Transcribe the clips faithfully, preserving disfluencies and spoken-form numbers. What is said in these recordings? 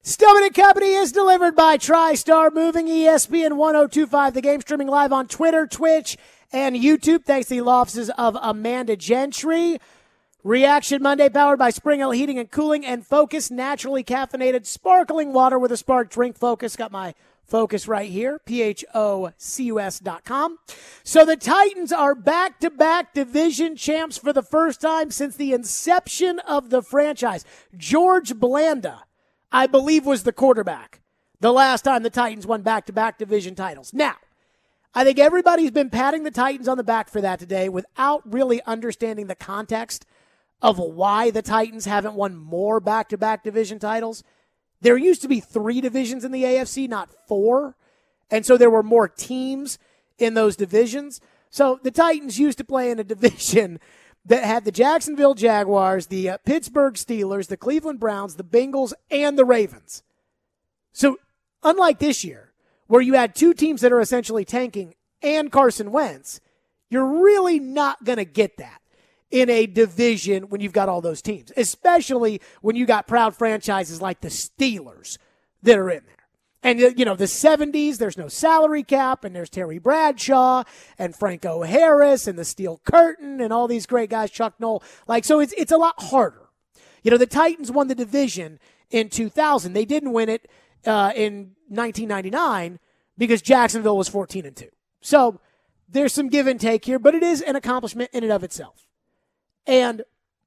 Stillman and Company is delivered by TriStar Moving, E S P N one oh two point five. The game streaming live on Twitter, Twitch, and YouTube. Thanks to the law offices of Amanda Gentry. Reaction Monday powered by Spring Hill Heating and Cooling and Focus naturally caffeinated sparkling water with a spark. Drink Focus. Got my Focus right here, P H O C U S dot com. So the Titans are back-to-back division champs for the first time since the inception of the franchise. George Blanda, I believe, was the quarterback the last time the Titans won back-to-back division titles. Now, I think everybody's been patting the Titans on the back for that today without really understanding the context of why the Titans haven't won more back-to-back division titles. There used to be three divisions in the A F C, not four. And so there were more teams in those divisions. So the Titans used to play in a division that had the Jacksonville Jaguars, the uh, Pittsburgh Steelers, the Cleveland Browns, the Bengals, and the Ravens. So unlike this year, where you had two teams that are essentially tanking and Carson Wentz, you're really not going to get that in a division when you've got all those teams, especially when you got proud franchises like the Steelers that are in there. And, you know, the seventies, there's no salary cap, and there's Terry Bradshaw and Franco Harris and the Steel Curtain and all these great guys, Chuck Noll. Like, so it's it's a lot harder. You know, the Titans won the division in two thousand. They didn't win it uh, in nineteen ninety-nine because Jacksonville was fourteen and two. So there's some give and take here, but it is an accomplishment in and of itself. And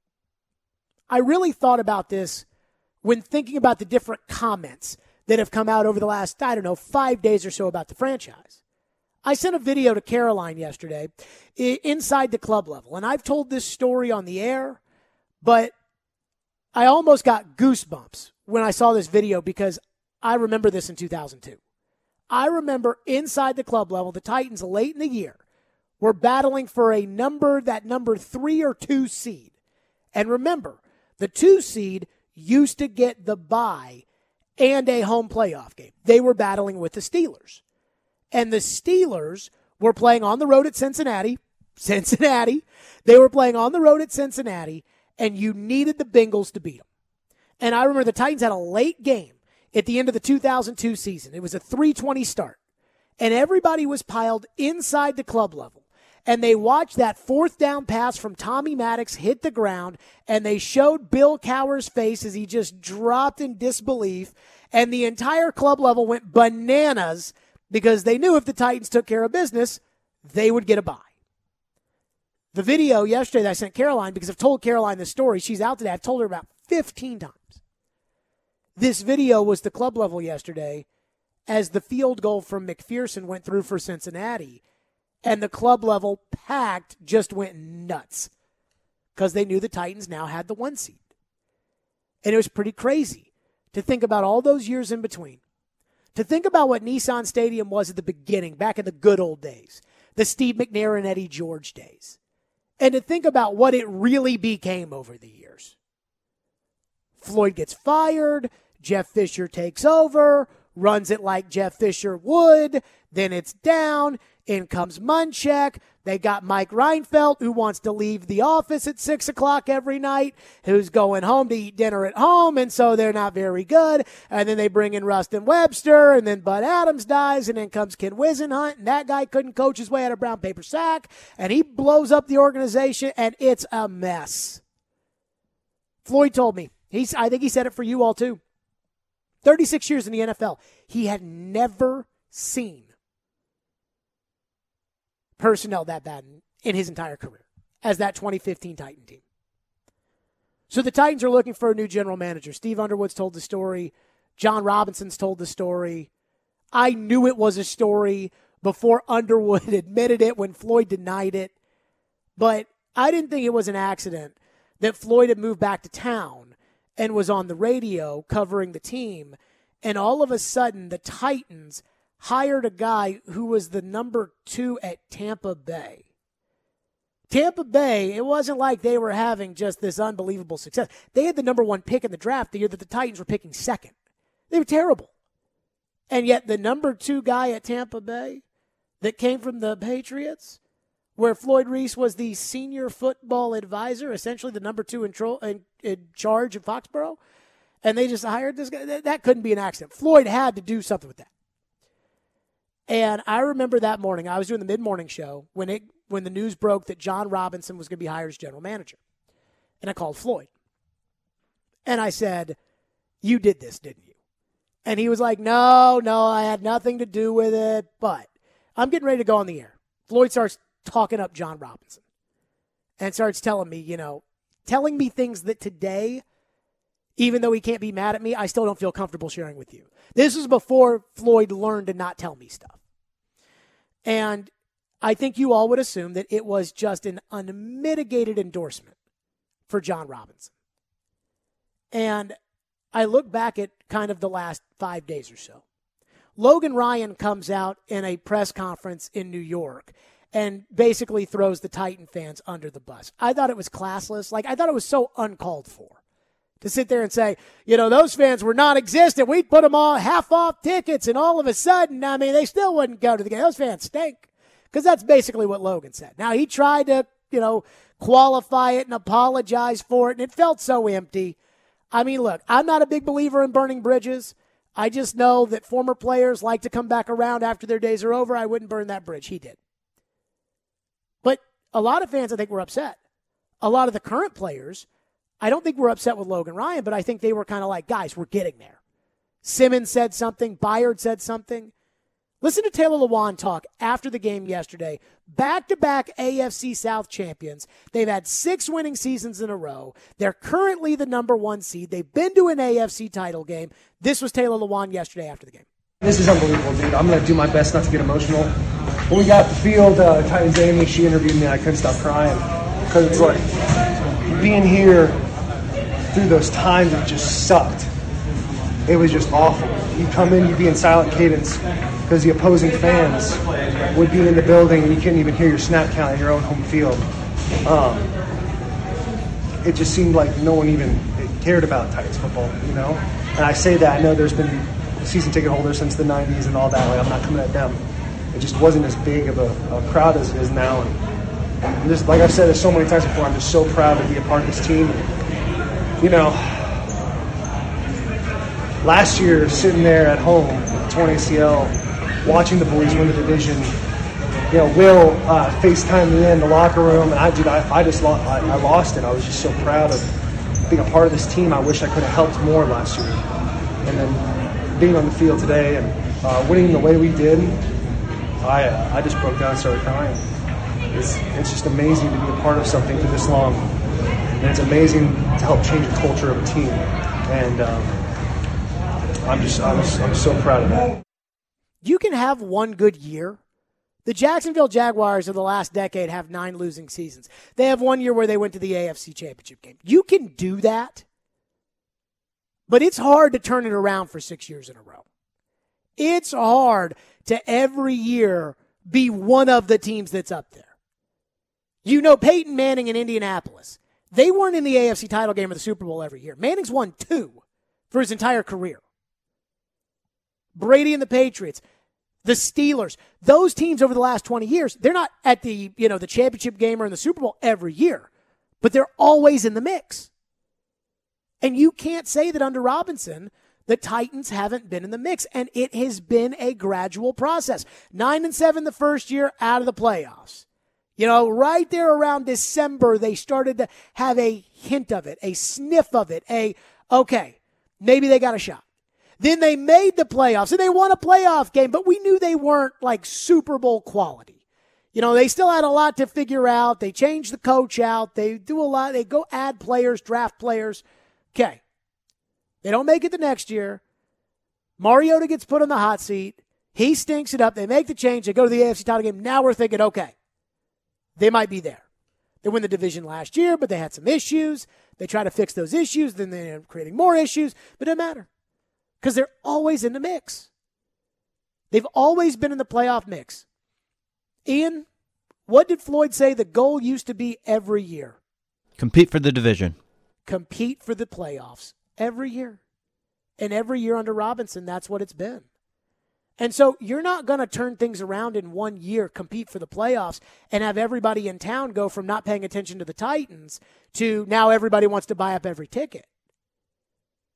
I really thought about this when thinking about the different comments that have come out over the last, I don't know, five days or so about the franchise. I sent a video to Caroline yesterday inside the club level, and I've told this story on the air, but I almost got goosebumps when I saw this video because I remember this in two thousand two. I remember inside the club level, the Titans late in the year were battling for a number, that number three or two seed. And remember, the two seed used to get the bye and a home playoff game. They were battling with the Steelers. And the Steelers were playing on the road at Cincinnati. Cincinnati. They were playing on the road at Cincinnati, and you needed the Bengals to beat them. And I remember the Titans had a late game at the end of the two thousand two season. It was a three twenty start. And everybody was piled inside the club level. And they watched that fourth down pass from Tommy Maddox hit the ground, and they showed Bill Cowher's face as he just dropped in disbelief, and the entire club level went bananas because they knew if the Titans took care of business, they would get a bye. The video yesterday that I sent Caroline, because I've told Caroline this story, she's out today, I've told her about fifteen times. This video was the club level yesterday as the field goal from McPherson went through for Cincinnati. And the club level packed just went nuts because they knew the Titans now had the one seed. And it was pretty crazy to think about all those years in between. To think about what Nissan Stadium was at the beginning, back in the good old days, the Steve McNair and Eddie George days. And to think about what it really became over the years. Floyd gets fired, Jeff Fisher takes over, runs it like Jeff Fisher would, then it's down. In comes Munchak. They got Mike Reinfeldt, who wants to leave the office at six o'clock every night, who's going home to eat dinner at home, and so they're not very good. And then they bring in Rustin Webster, and then Bud Adams dies, and then comes Ken Wisenhunt, and that guy couldn't coach his way out of brown paper sack, and he blows up the organization, and it's a mess. Floyd told me, he's, I think he said it for you all too, thirty-six years in the N F L, he had never seen personnel that bad in his entire career as that twenty fifteen Titan team. So the Titans are looking for a new general manager. Steve Underwood's told the story. John Robinson's told the story. I knew it was a story before Underwood admitted it when Floyd denied it. But I didn't think it was an accident that Floyd had moved back to town and was on the radio covering the team. And all of a sudden, the Titans hired a guy who was the number two at Tampa Bay. Tampa Bay, it wasn't like they were having just this unbelievable success. They had the number one pick in the draft the year that the Titans were picking second. They were terrible. And yet the number two guy at Tampa Bay that came from the Patriots, where Floyd Reese was the senior football advisor, essentially the number two in, tro- in, in charge of Foxborough, And they just hired this guy. That, that couldn't be an accident. Floyd had to do something with that. And I remember that morning, I was doing the mid-morning show when it when the news broke that John Robinson was going to be hired as general manager. And I called Floyd. And I said, you did this, didn't you? And he was like, no, no, I had nothing to do with it, but I'm getting ready to go on the air. Floyd starts talking up John Robinson and starts telling me, you know, telling me things that today, even though he can't be mad at me, I still don't feel comfortable sharing with you. This was before Floyd learned to not tell me stuff. And I think you all would assume that it was just an unmitigated endorsement for John Robinson. And I look back at kind of the last five days or so. Logan Ryan comes out in a press conference in New York and basically throws the Titan fans under the bus. I thought it was classless. Like, I thought it was so uncalled for to sit there and say, you know, those fans were non-existent. We'd put them all half off tickets, and all of a sudden, I mean, they still wouldn't go to the game. Those fans stink. Because that's basically what Logan said. Now, he tried to, you know, qualify it and apologize for it, and it felt so empty. I mean, look, I'm not a big believer in burning bridges. I just know that former players like to come back around after their days are over. I wouldn't burn that bridge. He did. But a lot of fans, I think, were upset. A lot of the current players, I don't think were upset with Logan Ryan, but I think they were kind of like, guys, we're getting there. Simmons said something. Byard said something. Listen to Taylor Lewan talk after the game yesterday. Back-to-back A F C South champions. They've had six winning seasons in a row. They're currently the number one seed. They've been to an A F C title game. This was Taylor Lewan yesterday after the game. This is unbelievable, dude. I'm going to do my best not to get emotional. When we got the field, uh, Titans Amy, she interviewed me, and I couldn't stop crying. Because it's like being here through those times, it just sucked. It was just awful. You'd come in, you'd be in silent cadence because the opposing fans would be in the building and you couldn't even hear your snap count at your own home field. Um, it just seemed like no one even cared about Titans football, you know? And I say that, I know there's been season ticket holders since the nineties and all that. Like, I'm not coming at them. It just wasn't as big of a, a crowd as it is now. And, and just, like I've said this so many times before, I'm just so proud to be a part of this team. You know, last year, sitting there at home with the torn A C L, watching the boys win the division, you know, Will uh, FaceTimed me in the locker room, and I, dude, I, I just lost, I, I lost it. I was just so proud of being a part of this team. I wish I could have helped more last year. And then being on the field today and uh, winning the way we did, I uh, I just broke down and started crying. It's, it's just amazing to be a part of something for this long. And it's amazing to help change the culture of a team. And um, I'm just I'm, I'm so proud of that. You can have one good year. The Jacksonville Jaguars of the last decade have nine losing seasons. They have one year where they went to the A F C Championship game. You can do that, but it's hard to turn it around for six years in a row. It's hard to every year be one of the teams that's up there. You know, Peyton Manning in Indianapolis, they weren't in the A F C title game or the Super Bowl every year. Manning's won two for his entire career. Brady and the Patriots, the Steelers, those teams over the last twenty years, they're not at the, you know, the championship game or in the Super Bowl every year, but they're always in the mix. And you can't say that under Robinson, the Titans haven't been in the mix, and it has been a gradual process. Nine and seven the first year, out of the playoffs. You know, right there around December, they started to have a hint of it, a sniff of it, a, okay, maybe they got a shot. Then they made the playoffs, and they won a playoff game, but we knew they weren't like Super Bowl quality. You know, they still had a lot to figure out. They changed the coach out. They do a lot. They go add players, draft players. Okay. They don't make it the next year. Mariota gets put on the hot seat. He stinks it up. They make the change. They go to the A F C title game. Now we're thinking, okay, they might be there. They win the division last year, but they had some issues. They try to fix those issues. Then they end up creating more issues, but it doesn't matter. Because they're always in the mix. They've always been in the playoff mix. Ian, what did Floyd say the goal used to be every year? Compete for the division. Compete for the playoffs every year. And every year under Robinson, that's what it's been. And so you're not going to turn things around in one year, compete for the playoffs, and have everybody in town go from not paying attention to the Titans to now everybody wants to buy up every ticket.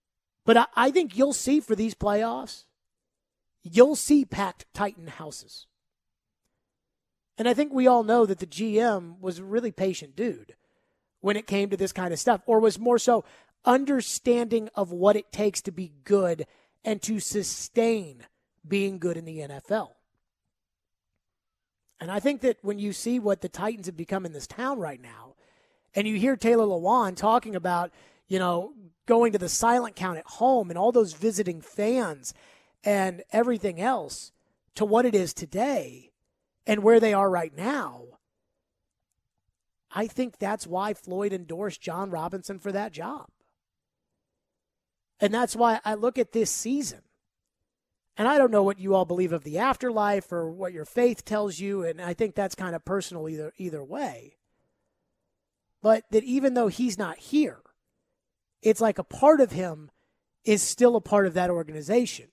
But I, I think you'll see for these playoffs, you'll see packed Titan houses. And I think we all know that the G M was a really patient dude when it came to this kind of stuff, or was more so understanding of what it takes to be good and to sustain being good in the N F L. And I think that when you see what the Titans have become in this town right now, and you hear Taylor Lewan talking about, you know, going to the silent count at home and all those visiting fans and everything else to what it is today and where they are right now, I think that's why Floyd endorsed John Robinson for that job. And that's why I look at this season. And I don't know what you all believe of the afterlife or what your faith tells you, and I think that's kind of personal either either way. But that even though he's not here, it's like a part of him is still a part of that organization.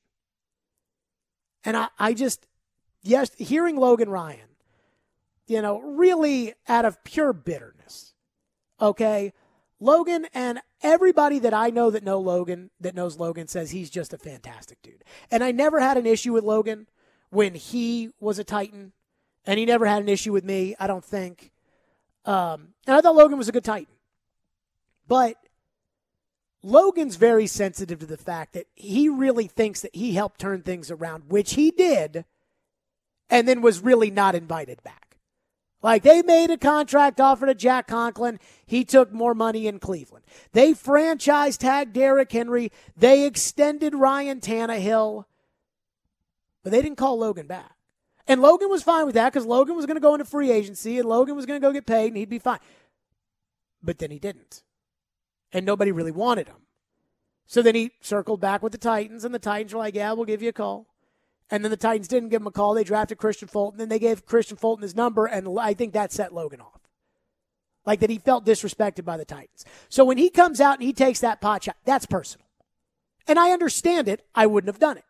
And I, I just, yes, hearing Logan Ryan, you know, really out of pure bitterness, okay? Logan and everybody that I know that know Logan, that knows Logan, says he's just a fantastic dude. And I never had an issue with Logan when he was a Titan, and he never had an issue with me, I don't think. Um, and I thought Logan was a good Titan. But Logan's very sensitive to the fact that he really thinks that he helped turn things around, which he did, and then was really not invited back. Like, they made a contract offer to Jack Conklin. He took more money in Cleveland. They franchise tagged Derrick Henry. They extended Ryan Tannehill. But they didn't call Logan back. And Logan was fine with that because Logan was going to go into free agency and Logan was going to go get paid and he'd be fine. But then he didn't. And nobody really wanted him. So then he circled back with the Titans, and the Titans were like, yeah, we'll give you a call. And then the Titans didn't give him a call. They drafted Christian Fulton. Then they gave Christian Fulton his number, and I think that set Logan off. Like that he felt disrespected by the Titans. So when he comes out and he takes that pot shot, that's personal. And I understand it. I wouldn't have done it.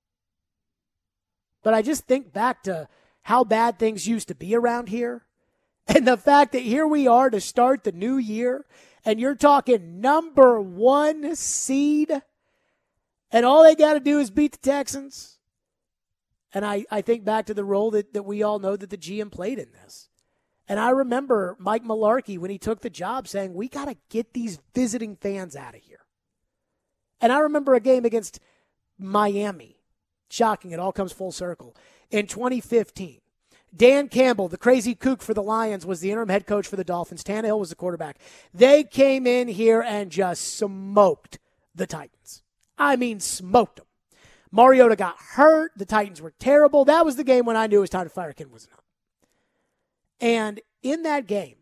But I just think back to how bad things used to be around here. And the fact that here we are to start the new year, and you're talking number one seed, and all they got to do is beat the Texans. And I, I think back to the role that, that we all know that the G M played in this. And I remember Mike Mularkey, when he took the job, saying, we got to get these visiting fans out of here. And I remember a game against Miami. Shocking, it all comes full circle. In twenty fifteen, Dan Campbell, the crazy kook for the Lions, was the interim head coach for the Dolphins. Tannehill was the quarterback. They came in here and just smoked the Titans. I mean, smoked them. Mariota got hurt. The Titans were terrible. That was the game when I knew it was time to fire Ken Whisenhunt. And in that game,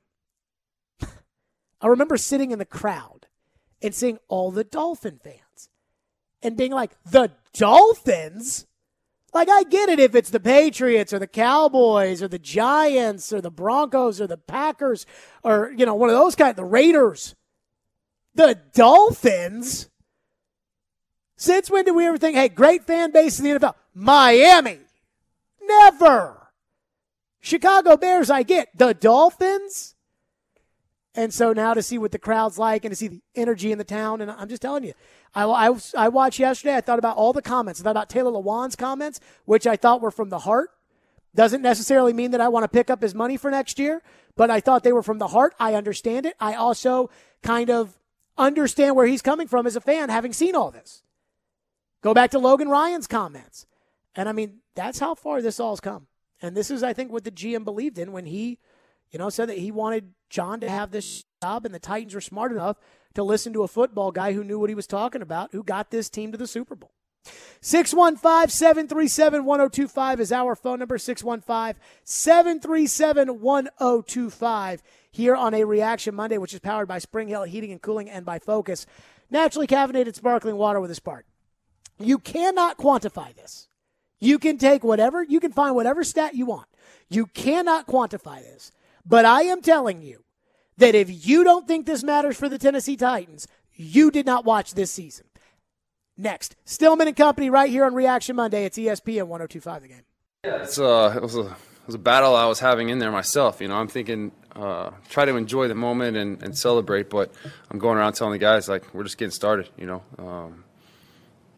I remember sitting in the crowd and seeing all the Dolphin fans and being like, the Dolphins? Like, I get it if it's the Patriots or the Cowboys or the Giants or the Broncos or the Packers or, you know, one of those kind, the Raiders. The Dolphins? Since when did we ever think, hey, great fan base in the N F L? Miami. Never. Chicago Bears, I get. The Dolphins? And so now to see what the crowd's like and to see the energy in the town, and I'm just telling you, I, I, I watched yesterday, I thought about all the comments. I thought about Taylor Lewan's comments, which I thought were from the heart. Doesn't necessarily mean that I want to pick up his money for next year, but I thought they were from the heart. I understand it. I also kind of understand where he's coming from as a fan, having seen all this. Go back to Logan Ryan's comments. And, I mean, that's how far this all's come. And this is, I think, what the G M believed in when he, you know, said that he wanted John to have this job, and the Titans were smart enough to listen to a football guy who knew what he was talking about, who got this team to the Super Bowl. six one five, seven three seven, one oh two five is our phone number, six one five, seven three seven, one oh two five, here on a Reaction Monday, which is powered by Spring Hill Heating and Cooling and by Focus. Naturally caffeinated sparkling water with a spark. You cannot quantify this. You can take whatever, you can find whatever stat you want. You cannot quantify this. But I am telling you that if you don't think this matters for the Tennessee Titans, you did not watch this season. Next, Stillman and Company right here on Reaction Monday. It's E S P N one oh two five The Game. Yeah, it's uh, it was a it was a battle I was having in there myself. You know, I'm thinking uh, try to enjoy the moment and, and celebrate, but I'm going around telling the guys like we're just getting started. You know, um,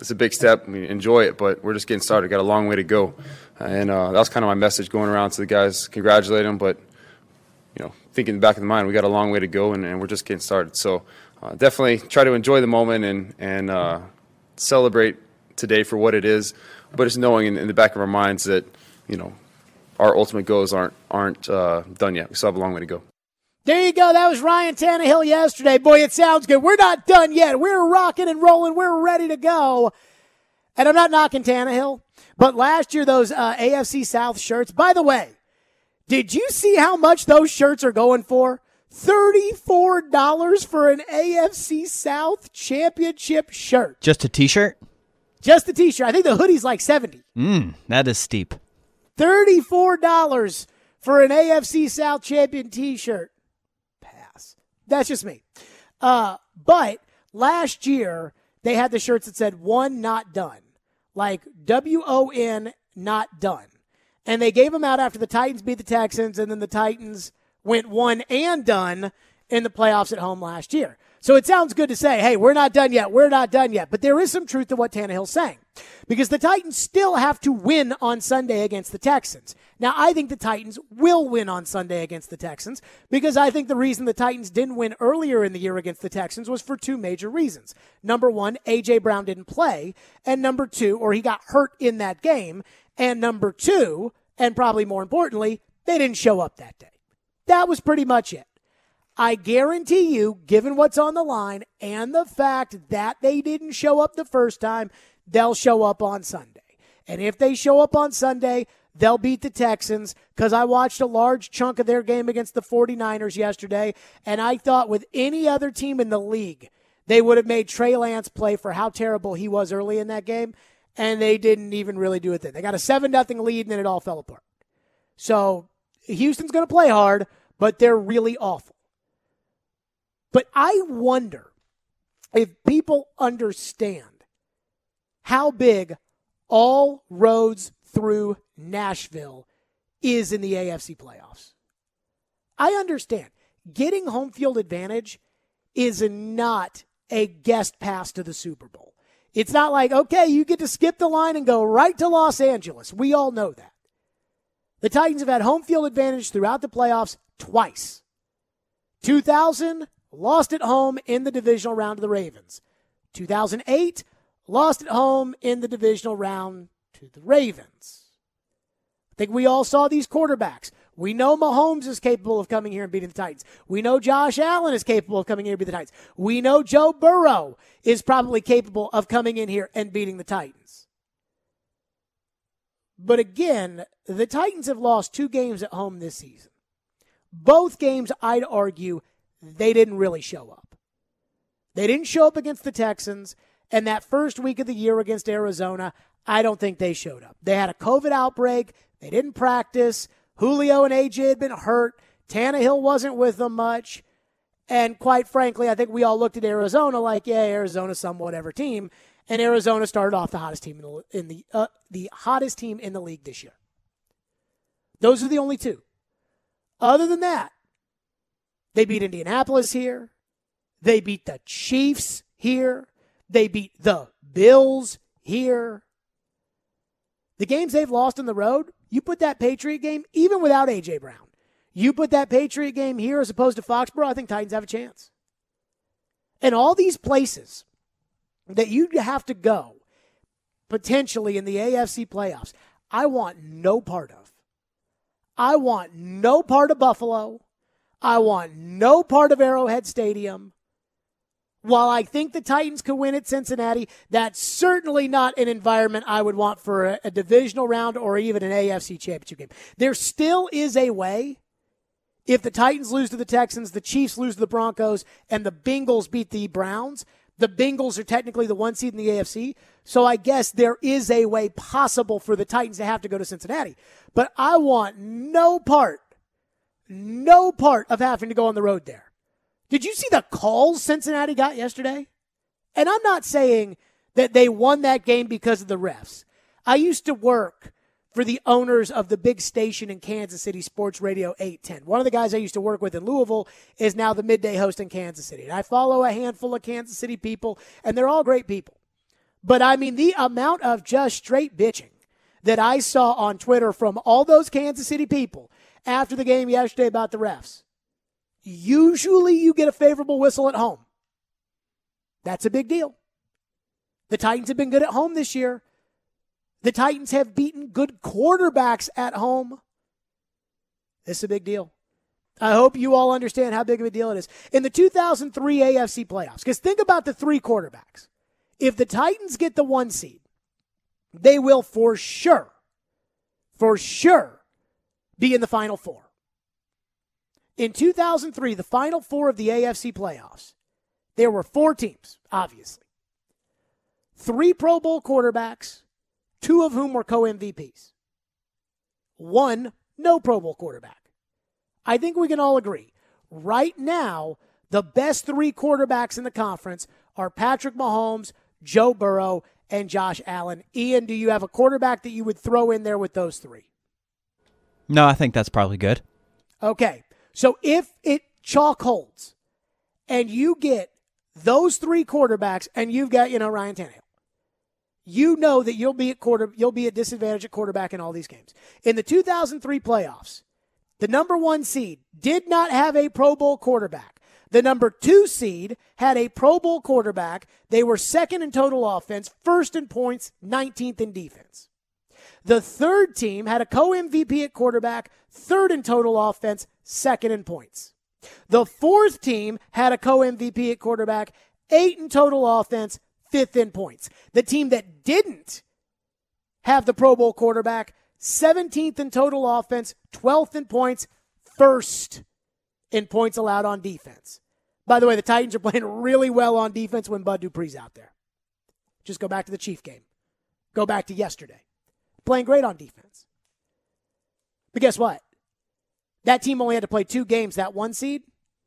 it's a big step. We enjoy it, but we're just getting started. Got a long way to go, and uh, that was kind of my message going around to the guys. Congratulate them, but you know, thinking in the back of the mind, we got a long way to go, and, and we're just getting started. So uh, definitely try to enjoy the moment and and uh, celebrate today for what it is, but just knowing in, in the back of our minds that you know our ultimate goals aren't aren't uh, done yet. We still have a long way to go. There you go. That was Ryan Tannehill yesterday. Boy, it sounds good. We're not done yet. We're rocking and rolling. We're ready to go. And I'm not knocking Tannehill, but last year those uh, A F C South shirts, by the way, did you see how much those shirts are going for? thirty-four dollars for an A F C South championship shirt. Just a T-shirt? Just the T-shirt. I think the hoodie's like seventy dollars. Mmm, that is steep. thirty-four dollars for an A F C South champion T-shirt. That's just me. Uh, but last year, they had the shirts that said one not done. Like W O N not done. And they gave them out after the Titans beat the Texans, and then the Titans went one and done in the playoffs at home last year. So it sounds good to say, hey, we're not done yet, we're not done yet. But there is some truth to what Tannehill's saying. Because the Titans still have to win on Sunday against the Texans. Now, I think the Titans will win on Sunday against the Texans because I think the reason the Titans didn't win earlier in the year against the Texans was for two major reasons. Number one, A J. Brown didn't play. And number two, or he got hurt in that game. And number two, and probably more importantly, they didn't show up that day. That was pretty much it. I guarantee you, given what's on the line and the fact that they didn't show up the first time, they'll show up on Sunday. And if they show up on Sunday, they'll beat the Texans because I watched a large chunk of their game against the 49ers yesterday, and I thought with any other team in the league, they would have made Trey Lance play for how terrible he was early in that game, and they didn't even really do it then. They got a seven nothing lead, and then it all fell apart. So Houston's going to play hard, but they're really awful. But I wonder if people understand how big all roads through Nashville is in the A F C playoffs. I understand. Getting home field advantage is not a guest pass to the Super Bowl. It's not like, okay, you get to skip the line and go right to Los Angeles. We all know that. The Titans have had home field advantage throughout the playoffs twice. two thousand, lost at home in the divisional round to the Ravens. two thousand eight, lost at home in the divisional round to the Ravens. I think we all saw these quarterbacks. We know Mahomes is capable of coming here and beating the Titans. We know Josh Allen is capable of coming here and beating the Titans. We know Joe Burrow is probably capable of coming in here and beating the Titans. But again, the Titans have lost two games at home this season. Both games, I'd argue, they didn't really show up. They didn't show up against the Texans, and that first week of the year against Arizona, I don't think they showed up. They had a COVID outbreak. They didn't practice. Julio and A J had been hurt. Tannehill wasn't with them much. And quite frankly, I think we all looked at Arizona like, yeah, Arizona's some whatever team. And Arizona started off the hottest team in the in the, uh, the hottest team in the league this year. Those are the only two. Other than that, they beat Indianapolis here. They beat the Chiefs here. They beat the Bills here. The games they've lost on the road, you put that Patriot game, even without A J. Brown, you put that Patriot game here as opposed to Foxborough, I think Titans have a chance. And all these places that you have to go potentially in the A F C playoffs, I want no part of. I want no part of Buffalo. I want no part of Arrowhead Stadium. While I think the Titans could win at Cincinnati, that's certainly not an environment I would want for a, a divisional round or even an A F C championship game. There still is a way, if the Titans lose to the Texans, the Chiefs lose to the Broncos, and the Bengals beat the Browns. The Bengals are technically the one seed in the A F C, so I guess there is a way possible for the Titans to have to go to Cincinnati. But I want no part, no part of having to go on the road there. Did you see the calls Cincinnati got yesterday? And I'm not saying that they won that game because of the refs. I used to work for the owners of the big station in Kansas City, Sports Radio eight ten. One of the guys I used to work with in Louisville is now the midday host in Kansas City. And I follow a handful of Kansas City people, and they're all great people. But, I mean, the amount of just straight bitching that I saw on Twitter from all those Kansas City people after the game yesterday about the refs. Usually you get a favorable whistle at home. That's a big deal. The Titans have been good at home this year. The Titans have beaten good quarterbacks at home. This is a big deal. I hope you all understand how big of a deal it is. In the two thousand three A F C playoffs, because think about the three quarterbacks. If the Titans get the one seed, they will for sure, for sure, be in the Final Four. In two thousand three, the Final Four of the A F C playoffs, there were four teams, obviously. Three Pro Bowl quarterbacks, two of whom were co-M V Ps. One, no Pro Bowl quarterback. I think we can all agree. Right now, the best three quarterbacks in the conference are Patrick Mahomes, Joe Burrow, and Josh Allen. Ian, do you have a quarterback that you would throw in there with those three? No, I think that's probably good. Okay, so if it chalk holds and you get those three quarterbacks and you've got, you know, Ryan Tannehill, you know that you'll be at quarter, you'll be at disadvantage at quarterback in all these games. In the two thousand three playoffs, the number one seed did not have a Pro Bowl quarterback. The number two seed had a Pro Bowl quarterback. They were second in total offense, first in points, nineteenth in defense. The third team had a co-M V P at quarterback, third in total offense, second in points. The fourth team had a co-M V P at quarterback, eight in total offense, fifth in points. The team that didn't have the Pro Bowl quarterback, seventeenth in total offense, twelfth in points, first in points allowed on defense. By the way, the Titans are playing really well on defense when Bud Dupree's out there. Just go back to the Chief game. Go back to yesterday. Playing great on defense. But guess what? That team only had to play two games, that one seed,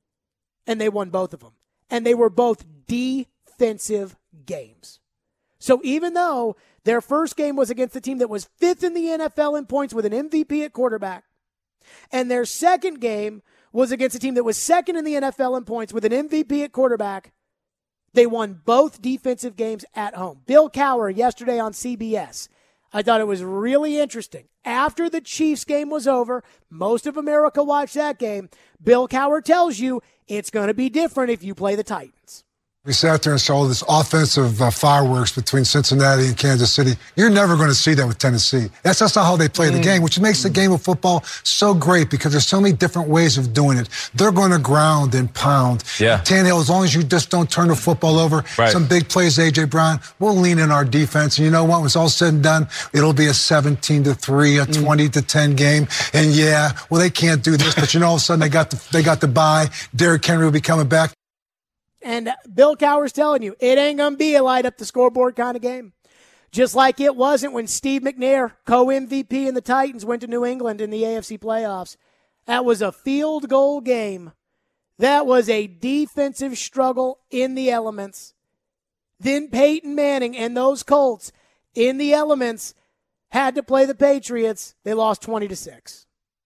and they won both of them. And they were both defensive games. So even though their first game was against the team that was fifth in the N F L in points with an M V P at quarterback, and their second game was against a team that was second in the N F L in points with an M V P at quarterback, they won both defensive games at home. Bill Cowher yesterday on C B S, I thought it was really interesting. After the Chiefs game was over, most of America watched that game. Bill Cowher tells you it's going to be different if you play the Titans. We sat there and saw this offensive uh, fireworks between Cincinnati and Kansas City. You're never going to see that with Tennessee. That's just not how they play mm. the game, which makes the game of football so great because there's so many different ways of doing it. They're going to ground and pound. Yeah. Tannehill, as long as you just don't turn the football over, right. some big plays, A J. Brown, we'll lean in our defense. And you know what? When it's all said and done, it'll be a seventeen to three, a mm. twenty to ten game. And yeah, well, they can't do this, but you know, all of a sudden they got the, they got the bye. Derrick Henry will be coming back. And Bill Cowher's telling you, it ain't going to be a light up the scoreboard kind of game. Just like it wasn't when Steve McNair, co-M V P in the Titans, went to New England in the A F C playoffs. That was a field goal game. That was a defensive struggle in the elements. Then Peyton Manning and those Colts in the elements had to play the Patriots. They lost twenty to six.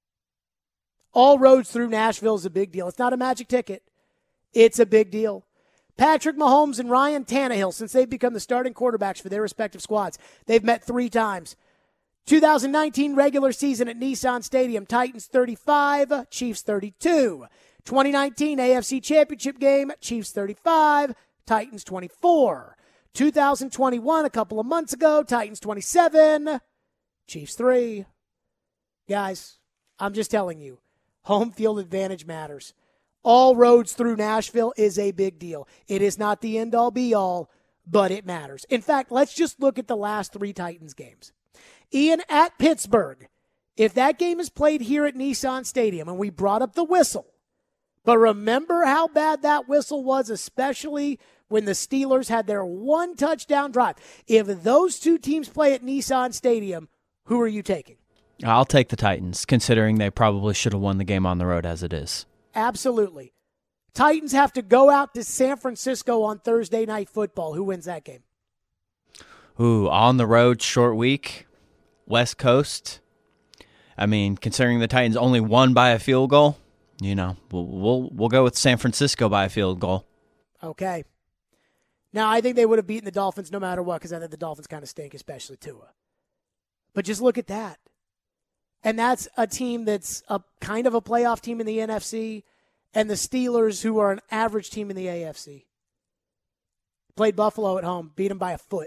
All roads through Nashville is a big deal. It's not a magic ticket. It's a big deal. Patrick Mahomes and Ryan Tannehill, since they've become the starting quarterbacks for their respective squads, they've met three times. twenty nineteen regular season at Nissan Stadium, Titans thirty-five, Chiefs thirty-two. twenty nineteen A F C Championship game, Chiefs thirty-five, Titans twenty-four. two thousand twenty-one, a couple of months ago, Titans twenty-seven, Chiefs three. Guys, I'm just telling you, home field advantage matters. All roads through Nashville is a big deal. It is not the end-all, be-all, but it matters. In fact, let's just look at the last three Titans games. Ian, at Pittsburgh, if that game is played here at Nissan Stadium, and we brought up the whistle, but remember how bad that whistle was, especially when the Steelers had their one touchdown drive. If those two teams play at Nissan Stadium, who are you taking? I'll take the Titans, considering they probably should have won the game on the road as it is. Absolutely. Titans have to go out to San Francisco on Thursday Night Football. Who wins that game? Ooh, on the road, short week, West Coast. I mean, considering the Titans only won by a field goal, you know, we'll we'll, we'll go with San Francisco by a field goal. Okay. Now, I think they would have beaten the Dolphins no matter what because I think the Dolphins kind of stink, especially Tua. But just look at that. And that's a team that's a kind of a playoff team in the N F C, and the Steelers, who are an average team in the A F C. Played Buffalo at home, beat them by a foot.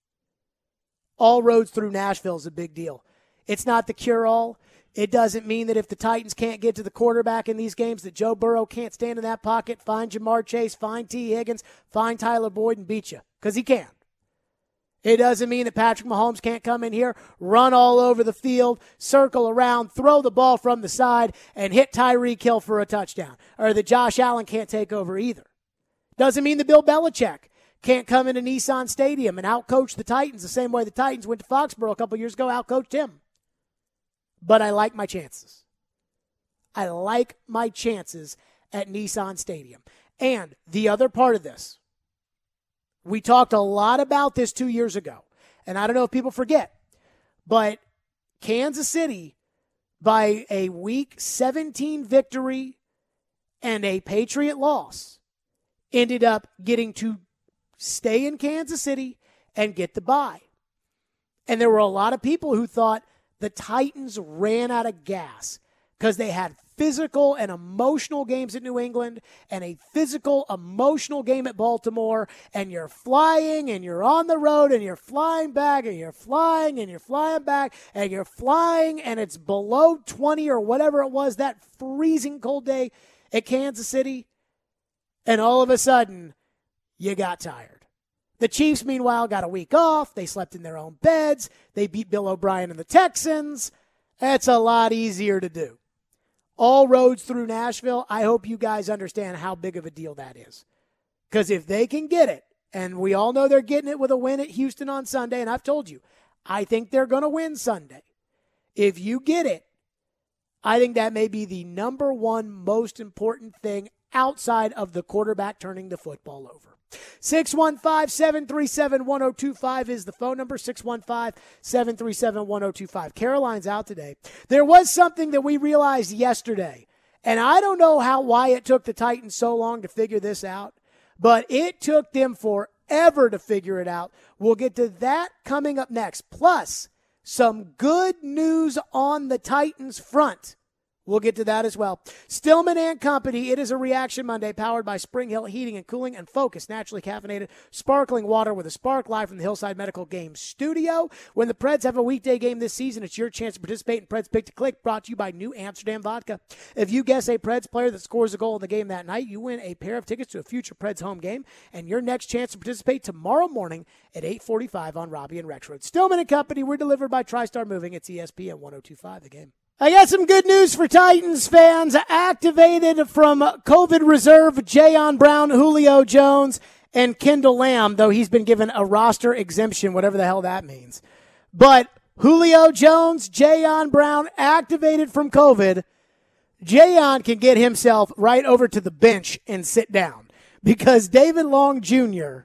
All roads through Nashville is a big deal. It's not the cure-all. It doesn't mean that if the Titans can't get to the quarterback in these games, that Joe Burrow can't stand in that pocket, find Jamar Chase, find T. Higgins, find Tyler Boyd, and beat you, because he can. It doesn't mean that Patrick Mahomes can't come in here, run all over the field, circle around, throw the ball from the side, and hit Tyreek Hill for a touchdown, or that Josh Allen can't take over either. Doesn't mean that Bill Belichick can't come into Nissan Stadium and outcoach the Titans the same way the Titans went to Foxborough a couple years ago, outcoached him. But I like my chances. I like my chances at Nissan Stadium. And the other part of this, we talked a lot about this two years ago, and I don't know if people forget, but Kansas City, by a Week seventeen victory and a Patriot loss, ended up getting to stay in Kansas City and get the bye. And there were a lot of people who thought the Titans ran out of gas because they had physical and emotional games at New England and a physical, emotional game at Baltimore, and you're flying and you're on the road and you're flying back and you're flying and you're flying back and you're flying and it's below twenty or whatever it was that freezing cold day at Kansas City, and all of a sudden you got tired. The Chiefs, meanwhile, got a week off. They slept in their own beds. They beat Bill O'Brien and the Texans. That's a lot easier to do. All roads through Nashville. I hope you guys understand how big of a deal that is. Because if they can get it, and we all know they're getting it with a win at Houston on Sunday, and I've told you, I think they're going to win Sunday. If you get it, I think that may be the number one most important thing outside of the quarterback turning the football over. six one five, seven three seven, one oh two five is the phone number, six one five, seven three seven, one oh two five. Caroline's out today. There was something that we realized yesterday, and I don't know how why it took the Titans so long to figure this out, but it took them forever to figure it out. We'll get to that coming up next, plus some good news on the Titans front. We'll get to that as well. Stillman and Company, it is a Reaction Monday powered by Spring Hill Heating and Cooling and Focus, naturally caffeinated, sparkling water with a spark, live from the Hillside Medical Game Studio. When the Preds have a weekday game this season, it's your chance to participate in Preds Pick to Click, brought to you by New Amsterdam Vodka. If you guess a Preds player that scores a goal in the game that night, you win a pair of tickets to a future Preds home game, and your next chance to participate tomorrow morning at eight forty-five on Robbie and Rex Road. Stillman and Company, we're delivered by TriStar Moving. It's E S P N one oh two point five, The Game. I got some good news for Titans fans. Activated from COVID reserve, Jayon Brown, Julio Jones, and Kendall Lamb, though he's been given a roster exemption, whatever the hell that means. But Julio Jones, Jayon Brown, activated from COVID. Jayon can get himself right over to the bench and sit down because David Long Junior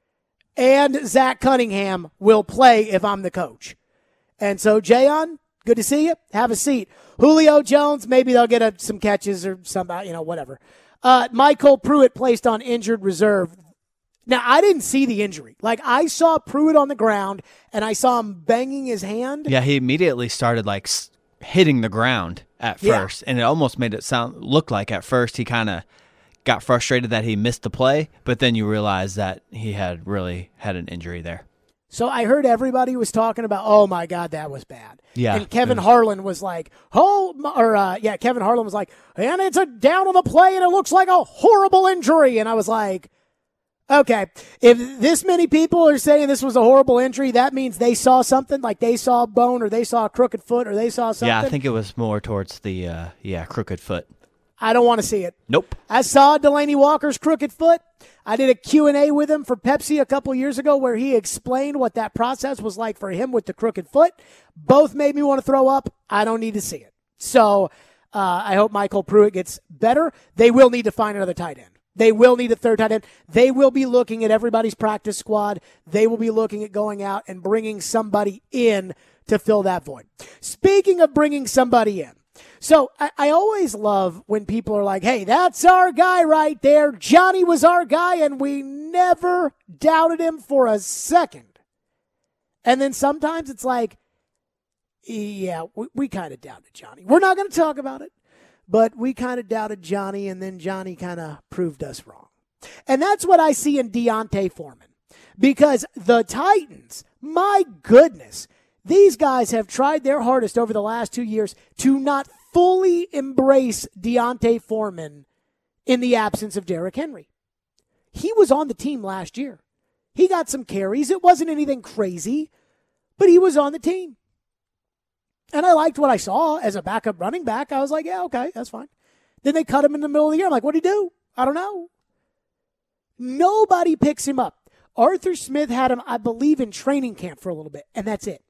and Zach Cunningham will play if I'm the coach. And so, Jayon, good to see you. Have a seat. Julio Jones, maybe they'll get a, some catches or some, you know, whatever. Uh, Michael Pruitt placed on injured reserve. Now, I didn't see the injury. Like, I saw Pruitt on the ground, and I saw him banging his hand. Yeah, he immediately started, like, hitting the ground at first, yeah. And it almost made it sound look like at first he kind of got frustrated that he missed the play, but then you realize that he had really had an injury there. So I heard everybody was talking about, oh, my God, that was bad. Yeah. And Kevin was. Harlan was like, oh, or uh, yeah, Kevin Harlan was like, and it's a down on the play, and it looks like a horrible injury. And I was like, okay, if this many people are saying this was a horrible injury, that means they saw something, like they saw a bone or they saw a crooked foot or they saw something. Yeah, I think it was more towards the, uh, yeah, crooked foot. I don't want to see it. Nope. I saw Delaney Walker's crooked foot. I did a Q and A with him for Pepsi a couple years ago where he explained what that process was like for him with the crooked foot. Both made me want to throw up. I don't need to see it. So uh, I hope Michael Pruitt gets better. They will need to find another tight end. They will need a third tight end. They will be looking at everybody's practice squad. They will be looking at going out and bringing somebody in to fill that void. Speaking of bringing somebody in, So I, I always love when people are like, hey, that's our guy right there. Johnny was our guy, and we never doubted him for a second. And then sometimes it's like, yeah, we, we kind of doubted Johnny. We're not going to talk about it, but we kind of doubted Johnny, and then Johnny kind of proved us wrong. And that's what I see in D'Onta Foreman. Because the Titans, my goodness, these guys have tried their hardest over the last two years to not fully embrace D'Onta Foreman in the absence of Derrick Henry. He was on the team last year. He got some carries. It wasn't anything crazy, but he was on the team. And I liked what I saw as a backup running back. I was like, yeah, okay, that's fine. Then they cut him in the middle of the year. I'm like, what'd he do? I don't know. Nobody picks him up. Arthur Smith had him, I believe, in training camp for a little bit, and that's it.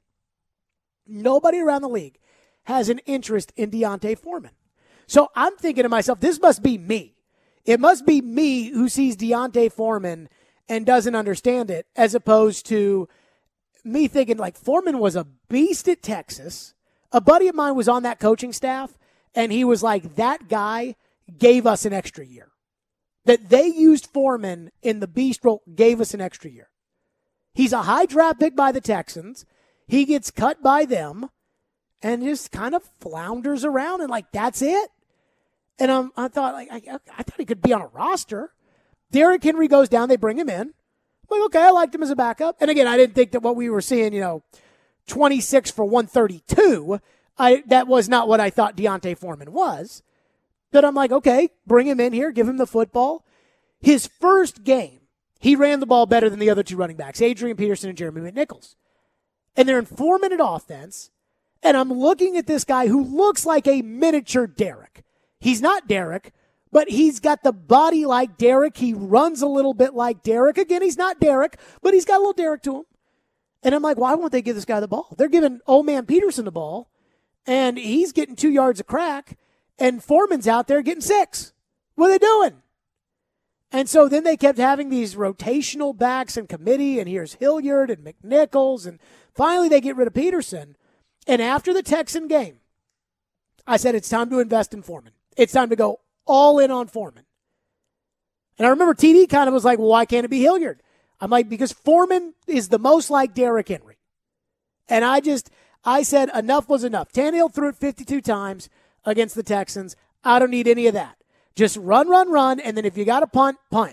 Nobody around the league has an interest in D'Onta Foreman. So I'm thinking to myself, this must be me. It must be me who sees D'Onta Foreman and doesn't understand it, as opposed to me thinking, like, Foreman was a beast at Texas. A buddy of mine was on that coaching staff, and he was like, that guy gave us an extra year. That they used Foreman in the beast role gave us an extra year. He's a high draft pick by the Texans. He gets cut by them and just kind of flounders around, and like, that's it. And um, I thought, like, I, I thought he could be on a roster. Derrick Henry goes down. They bring him in. I'm like, okay, I liked him as a backup. And again, I didn't think that what we were seeing, you know, twenty-six for one thirty-two, I that was not what I thought D'Onta Foreman was. But I'm like, okay, bring him in here, give him the football. His first game, he ran the ball better than the other two running backs, Adrian Peterson and Jeremy McNichols. And they're in four-minute offense, and I'm looking at this guy who looks like a miniature Derrick. He's not Derrick, but he's got the body like Derrick. He runs a little bit like Derrick. Again, he's not Derrick, but he's got a little Derrick to him. And I'm like, why won't they give this guy the ball? They're giving old man Peterson the ball, and he's getting two yards of crack, and Foreman's out there getting six. What are they doing? And so then they kept having these rotational backs in committee, and here's Hilliard and McNichols, and finally they get rid of Peterson. And after the Texan game, I said it's time to invest in Foreman. It's time to go all in on Foreman. And I remember T D kind of was like, well, why can't it be Hilliard? I'm like, because Foreman is the most like Derrick Henry. And I just, I said enough was enough. Tannehill threw it fifty-two times against the Texans. I don't need any of that. Just run, run, run, and then if you got to punt, punt.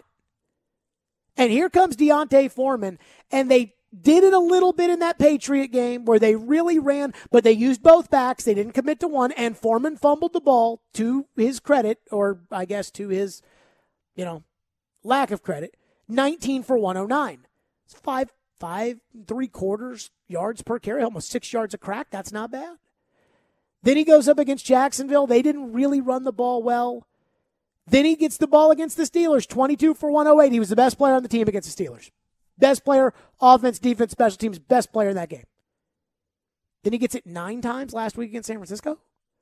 And here comes D'Onta Foreman, and they did it a little bit in that Patriot game where they really ran, but they used both backs. They didn't commit to one, and Foreman fumbled the ball, to his credit, or I guess to his, you know, lack of credit, nineteen for one oh nine. It's five, five, three quarters yards per carry, almost six yards a crack. That's not bad. Then he goes up against Jacksonville. They didn't really run the ball well. Then he gets the ball against the Steelers, twenty-two for one oh eight. He was the best player on the team against the Steelers. Best player, offense, defense, special teams, best player in that game. Then he gets it nine times last week against San Francisco.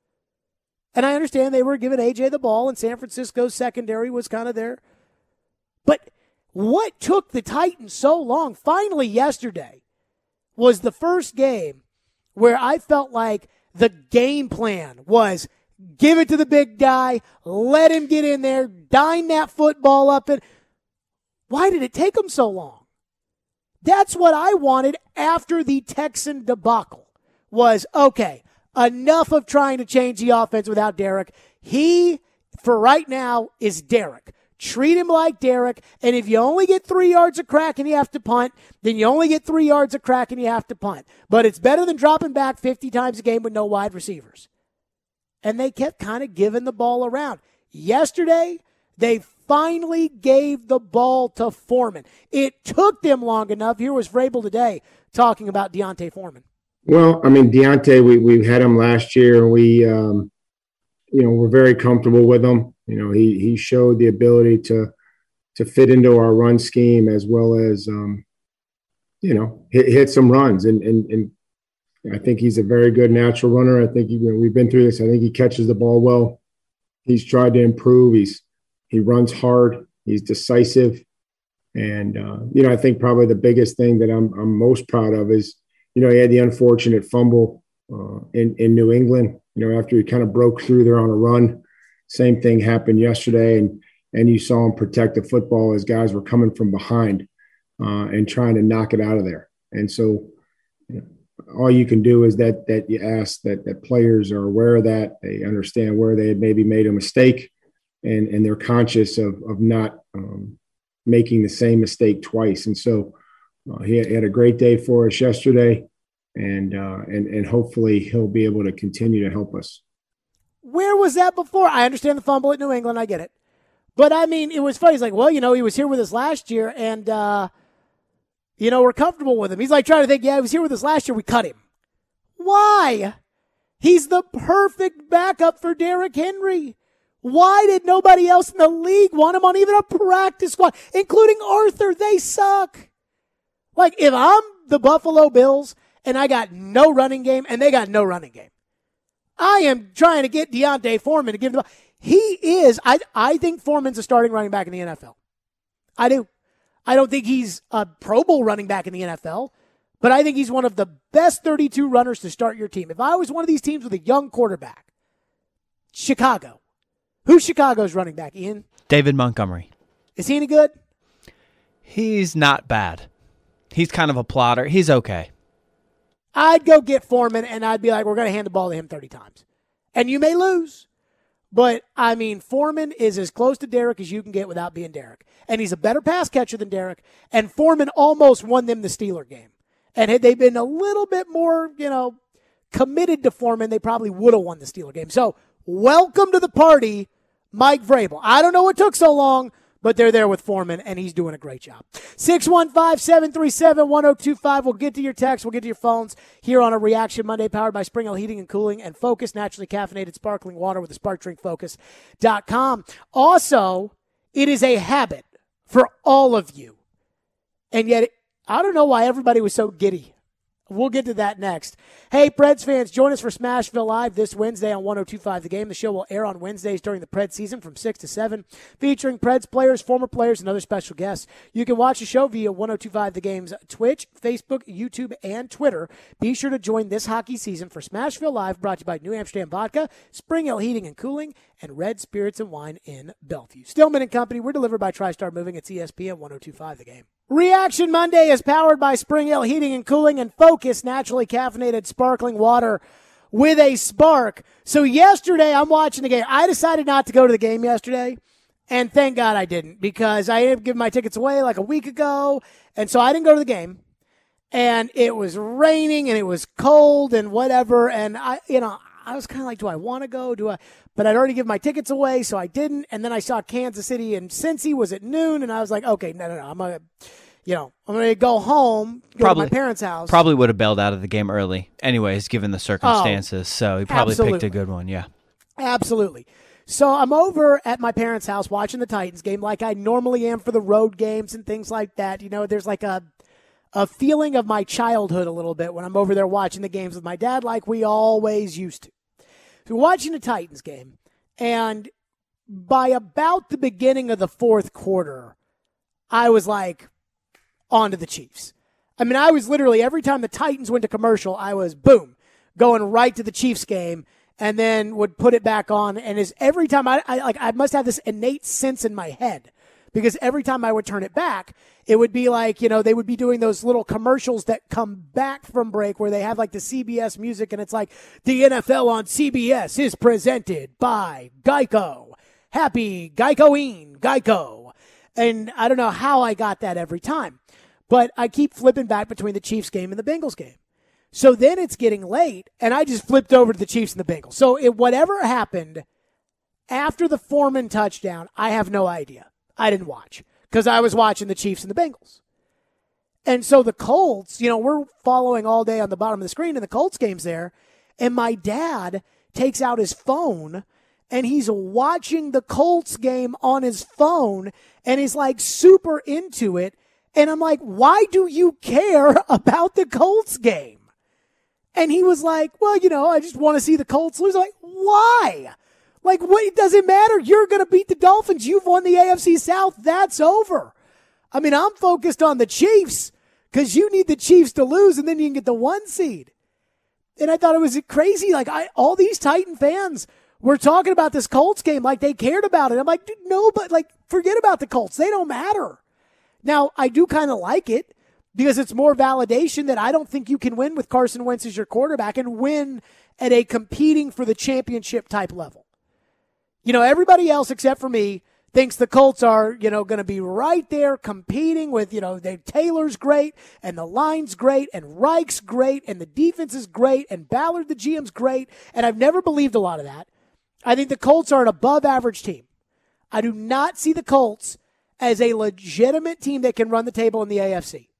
And I understand they were giving A J the ball, and San Francisco's secondary was kind of there. But what took the Titans so long, finally yesterday, was the first game where I felt like the game plan was give it to the big guy, let him get in there, dine that football up. And why did it take him so long? That's what I wanted after the Texan debacle was, okay, enough of trying to change the offense without Derrick. He, for right now, is Derrick. Treat him like Derrick, and if you only get three yards of crack and you have to punt, then you only get three yards of crack and you have to punt. But it's better than dropping back fifty times a game with no wide receivers. And they kept kind of giving the ball around. Yesterday, they finally gave the ball to Foreman. It took them long enough. Here was Vrabel today talking about D'Onta Foreman. Well, I mean, D'Onta, we we had him last year, and we, um, you know, we're very comfortable with him. You know, he he showed the ability to to fit into our run scheme as well as, um, you know, hit, hit some runs. And, and and I think he's a very good natural runner. I think he, you know, we've been through this. I think he catches the ball well. He's tried to improve. He's he runs hard. He's decisive. And, uh, you know, I think probably the biggest thing that I'm I'm most proud of is, you know, he had the unfortunate fumble uh, in, in New England. you know, after he kind of broke through there on a run. Same thing happened yesterday, and and you saw him protect the football as guys were coming from behind uh, and trying to knock it out of there. And so, you know, all you can do is that that you ask that that players are aware of that, they understand where they had maybe made a mistake, and and they're conscious of of not um, making the same mistake twice. And so, uh, he, he had a great day for us yesterday, and uh, and and hopefully he'll be able to continue to help us. Where was that before? I understand the fumble at New England. I get it. But, I mean, it was funny. He's like, well, you know, he was here with us last year, and, uh, you know, we're comfortable with him. He's like trying to think, yeah, he was here with us last year. We cut him. Why? He's the perfect backup for Derrick Henry. Why did nobody else in the league want him on even a practice squad, including Arthur? They suck. Like, if I'm the Buffalo Bills and I got no running game and they got no running game, I am trying to get D'Onta Foreman to give the ball. He is, I I think Foreman's a starting running back in the N F L. I do. I don't think he's a Pro Bowl running back in the N F L, but I think he's one of the best thirty-two runners to start your team. If I was one of these teams with a young quarterback, Chicago. Who's Chicago's running back, Ian? David Montgomery. Is he any good? He's not bad. He's kind of a plotter. He's okay. I'd go get Foreman, and I'd be like, we're going to hand the ball to him thirty times. And you may lose. But, I mean, Foreman is as close to Derrick as you can get without being Derrick. And he's a better pass catcher than Derrick. And Foreman almost won them the Steeler game. And had they been a little bit more, you know, committed to Foreman, they probably would have won the Steeler game. So, welcome to the party, Mike Vrabel. I don't know what took so long, but they're there with Foreman, and he's doing a great job. six one five, seven three seven, one oh two five. We'll get to your texts. We'll get to your phones here on a Reaction Monday, powered by Spring Hill Heating and Cooling and Focus, naturally caffeinated sparkling water with the spark drink focus dot com. Also, it is a habit for all of you. And yet, I don't know why everybody was so giddy. We'll get to that next. Hey, Preds fans, join us for Smashville Live this Wednesday on one oh two five The Game. The show will air on Wednesdays during the Preds season from six to seven, featuring Preds players, former players, and other special guests. You can watch the show via one oh two five The Game's Twitch, Facebook, YouTube, and Twitter. Be sure to join this hockey season for Smashville Live, brought to you by New Amsterdam Vodka, Spring Hill Heating and Cooling, and Red Spirits and Wine in Bellevue. Stillman and Company, we're delivered by TriStar Moving. It's E S P N one oh two five The Game. Reaction Monday is powered by Spring Hill Heating and Cooling and Focus, naturally caffeinated sparkling water with a spark. So yesterday, I'm watching the game. I decided not to go to the game yesterday, and thank God I didn't, because I had given my tickets away like a week ago, and so I didn't go to the game. And it was raining, and it was cold, and whatever, and I, you know, I was kind of like, do I want to go? Do I? But I'd already given my tickets away, so I didn't. And then I saw Kansas City and Cincy was at noon, and I was like, okay, no, no, no. I'm going to, you know, I'm going to go home, go probably, to my parents' house. Probably would have bailed out of the game early anyways, given the circumstances. Oh, so he probably absolutely. picked a good one, yeah. Absolutely. So I'm over at my parents' house watching the Titans game like I normally am for the road games and things like that. You know, there's like a a feeling of my childhood a little bit when I'm over there watching the games with my dad like we always used to. So we're watching the Titans game, and by about the beginning of the fourth quarter, I was like, on to the Chiefs. I mean, I was literally, every time the Titans went to commercial, I was, boom, going right to the Chiefs game, and then would put it back on. And as every time, I, I like I must have this innate sense in my head, because every time I would turn it back, it would be like, you know, they would be doing those little commercials that come back from break where they have like the C B S music, and it's like, the N F L on C B S is presented by Geico. Happy Geicoine, Geico. And I don't know how I got that every time, but I keep flipping back between the Chiefs game and the Bengals game. So then it's getting late, and I just flipped over to the Chiefs and the Bengals. So it, whatever happened after the Foreman touchdown, I have no idea. I didn't watch because I was watching the Chiefs and the Bengals. And so the Colts, you know, we're following all day on the bottom of the screen, and the Colts game's there. And my dad takes out his phone, and he's watching the Colts game on his phone, and he's like super into it. And I'm like, why do you care about the Colts game? And he was like, well, you know, I just want to see the Colts lose. I'm like, why? Like, what? It doesn't matter. You're going to beat the Dolphins. You've won the A F C South. That's over. I mean, I'm focused on the Chiefs because you need the Chiefs to lose, and then you can get the one seed. And I thought it was crazy. Like, I, all these Titan fans were talking about this Colts game like they cared about it. I'm like, dude, no, but like, forget about the Colts. They don't matter. Now, I do kind of like it because it's more validation that I don't think you can win with Carson Wentz as your quarterback and win at a competing for the championship type level. You know, everybody else except for me thinks the Colts are, you know, going to be right there competing with, you know, they, Taylor's great and the line's great and Reich's great and the defense is great and Ballard, the G M's great. And I've never believed a lot of that. I think the Colts are an above average team. I do not see the Colts as a legitimate team that can run the table in the A F C.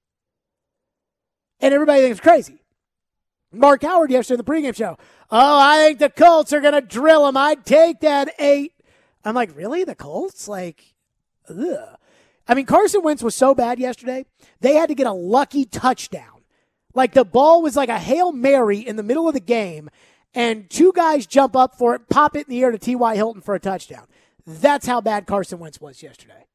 And everybody thinks it's crazy. Mark Howard yesterday in the pregame show, oh, I think the Colts are going to drill them. I'd take that eight. I'm like, really? The Colts? Like, ugh. I mean, Carson Wentz was so bad yesterday, they had to get a lucky touchdown. Like, the ball was like a Hail Mary in the middle of the game, and two guys jump up for it, pop it in the air to T Y. Hilton for a touchdown. That's how bad Carson Wentz was yesterday.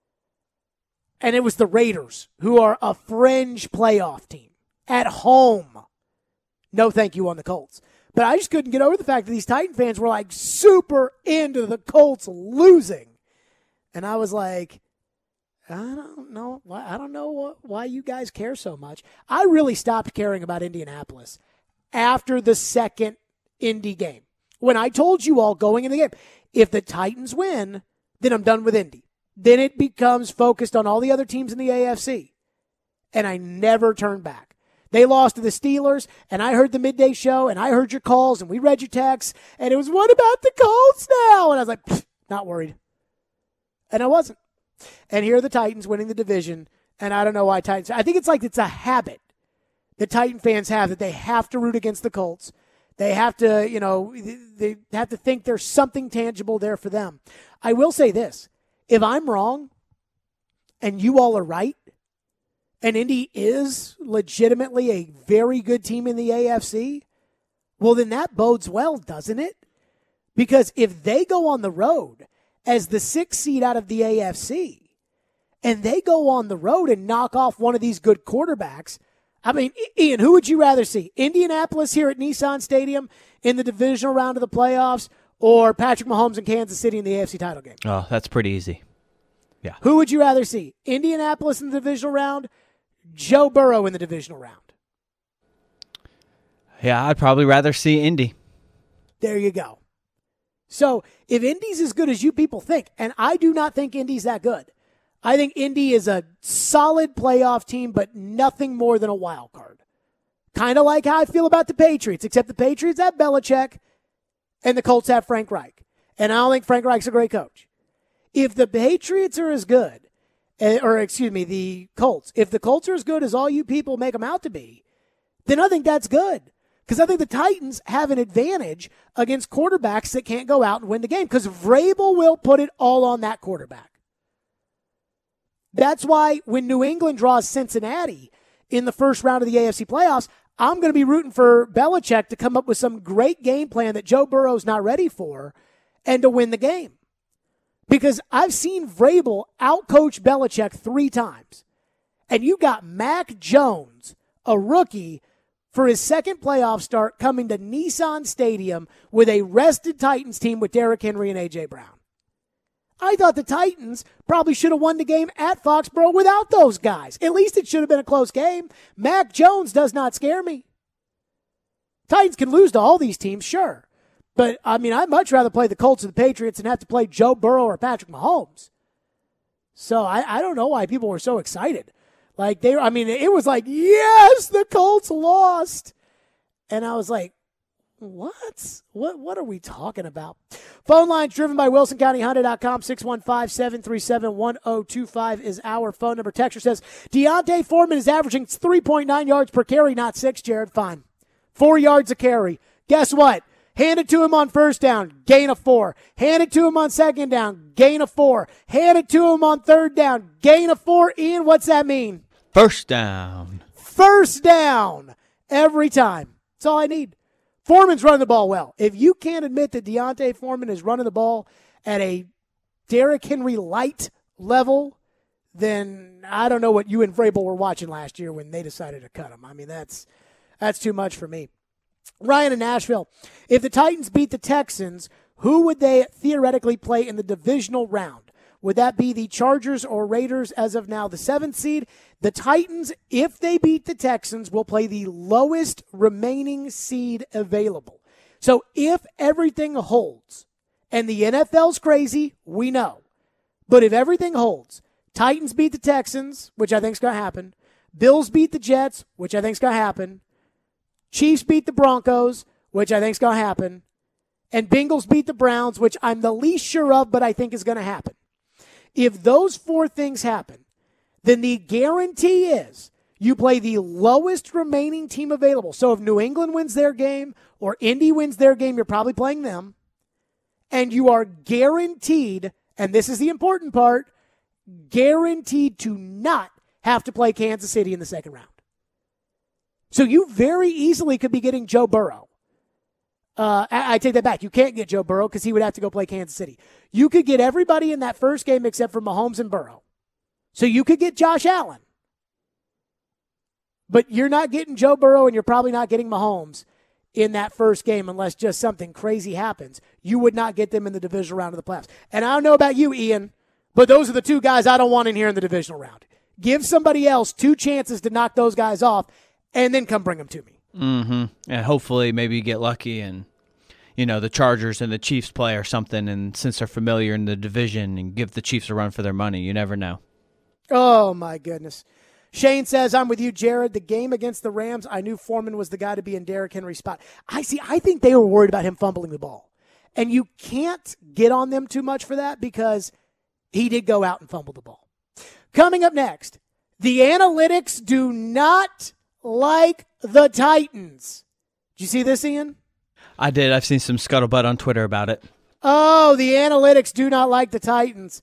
And it was the Raiders, who are a fringe playoff team at home. No thank you on the Colts. But I just couldn't get over the fact that these Titan fans were like super into the Colts losing. And I was like, I don't know. I don't know why you guys care so much. I really stopped caring about Indianapolis after the second Indy game. When I told you all going in the game, if the Titans win, then I'm done with Indy. Then it becomes focused on all the other teams in the A F C. And I never turned back. They lost to the Steelers, and I heard the midday show, and I heard your calls, and we read your texts, and it was, what about the Colts now? And I was like, not worried. And I wasn't. And here are the Titans winning the division, and I don't know why Titans. I think it's like it's a habit that Titan fans have that they have to root against the Colts. They have to, you know, they have to think there's something tangible there for them. I will say this. If I'm wrong and you all are right, and Indy is legitimately a very good team in the A F C, well, then that bodes well, doesn't it? Because if they go on the road as the sixth seed out of the A F C, and they go on the road and knock off one of these good quarterbacks, I mean, Ian, who would you rather see? Indianapolis here at Nissan Stadium in the divisional round of the playoffs, or Patrick Mahomes in Kansas City in the A F C title game? Oh, that's pretty easy. Yeah. Who would you rather see? Indianapolis in the divisional round, Joe Burrow in the divisional round? Yeah, I'd probably rather see Indy. There you go. So if Indy's as good as you people think, and I do not think Indy's that good, I think Indy is a solid playoff team, but nothing more than a wild card. Kind of like how I feel about the Patriots, except the Patriots have Belichick and the Colts have Frank Reich. And I don't think Frank Reich's a great coach. If the Patriots are as good, or excuse me, the Colts, if the Colts are as good as all you people make them out to be, then I think that's good. Because I think the Titans have an advantage against quarterbacks that can't go out and win the game. Because Vrabel will put it all on that quarterback. That's why when New England draws Cincinnati in the first round of the A F C playoffs, I'm going to be rooting for Belichick to come up with some great game plan that Joe Burrow's not ready for and to win the game. Because I've seen Vrabel outcoach Belichick three times. And you got Mac Jones, a rookie, for his second playoff start coming to Nissan Stadium with a rested Titans team with Derrick Henry and A J. Brown. I thought the Titans probably should have won the game at Foxborough without those guys. At least it should have been a close game. Mac Jones does not scare me. Titans can lose to all these teams, sure. But, I mean, I'd much rather play the Colts or the Patriots than have to play Joe Burrow or Patrick Mahomes. So I, I don't know why people were so excited. Like, they, I mean, it was like, yes, the Colts lost. And I was like, what? What What are we talking about? Phone lines driven by Wilson County Honda dot com. six one five, seven three seven, one zero two five is our phone number. Texter says, Deontay Foreman is averaging three point nine yards per carry, not six, Jared. Fine. Four yards a carry. Guess what? Hand it to him on first down, gain of four. Hand it to him on second down, gain of four. Hand it to him on third down, gain of four. Ian, what's that mean? First down. First down every time. That's all I need. Foreman's running the ball well. If you can't admit that Deontay Foreman is running the ball at a Derrick Henry light level, then I don't know what you and Vrabel were watching last year when they decided to cut him. I mean, that's that's too much for me. Ryan in Nashville, if the Titans beat the Texans, who would they theoretically play in the divisional round? Would that be the Chargers or Raiders as of now, the seventh seed? The Titans, if they beat the Texans, will play the lowest remaining seed available. So if everything holds, and the N F L's crazy, we know, but if everything holds, Titans beat the Texans, which I think is going to happen. Bills beat the Jets, which I think is going to happen. Chiefs beat the Broncos, which I think is going to happen. And Bengals beat the Browns, which I'm the least sure of, but I think is going to happen. If those four things happen, then the guarantee is you play the lowest remaining team available. So if New England wins their game or Indy wins their game, you're probably playing them. And you are guaranteed, and this is the important part, guaranteed to not have to play Kansas City in the second round. So you very easily could be getting Joe Burrow. Uh, I, I take that back. You can't get Joe Burrow because he would have to go play Kansas City. You could get everybody in that first game except for Mahomes and Burrow. So you could get Josh Allen. But you're not getting Joe Burrow and you're probably not getting Mahomes in that first game unless just something crazy happens. You would not get them in the divisional round of the playoffs. And I don't know about you, Ian, but those are the two guys I don't want in here in the divisional round. Give somebody else two chances to knock those guys off and then come bring them to me. Mm-hmm. And hopefully maybe you get lucky and, you know, the Chargers and the Chiefs play or something, and since they're familiar in the division, and give the Chiefs a run for their money. You never know. Oh, my goodness. Shane says, I'm with you, Jared. The game against the Rams, I knew Foreman was the guy to be in Derrick Henry's spot. I see. I think they were worried about him fumbling the ball. And you can't get on them too much for that because he did go out and fumble the ball. Coming up next, the analytics do not like the Titans. Did you see this, Ian? I did. I've seen some scuttlebutt on Twitter about it. Oh, the analytics do not like the Titans.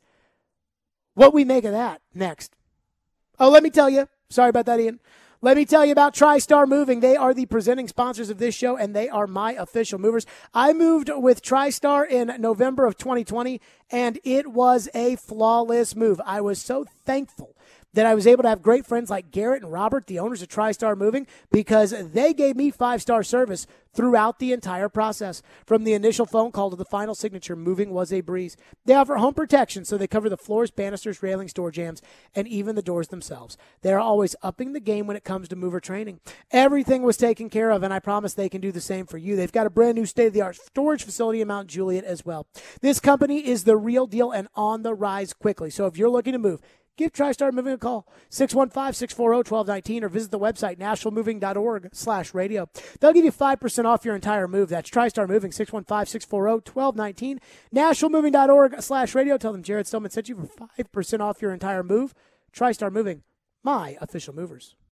What we make of that next. Oh, let me tell you. Sorry about that, Ian. Let me tell you about TriStar Moving. They are the presenting sponsors of this show, and they are my official movers. I moved with TriStar in November of twenty twenty, and it was a flawless move. I was so thankful that I was able to have great friends like Garrett and Robert, the owners of TriStar Moving, because they gave me five-star service throughout the entire process. From the initial phone call to the final signature, moving was a breeze. They offer home protection, so they cover the floors, banisters, railings, door jambs, and even the doors themselves. They are always upping the game when it comes to mover training. Everything was taken care of, and I promise they can do the same for you. They've got a brand new state-of-the-art storage facility in Mount Juliet as well. This company is the real deal and on the rise quickly. So if you're looking to move, give TriStar Moving a call, six one five, six four zero, one two one nine, or visit the website, nashville moving dot org slash radio. They'll give you five percent off your entire move. That's TriStar Moving, six one five, six four zero, one two one nine, nashville moving dot org slash radio. Tell them Jared Stillman sent you for five percent off your entire move. TriStar Moving, my official movers.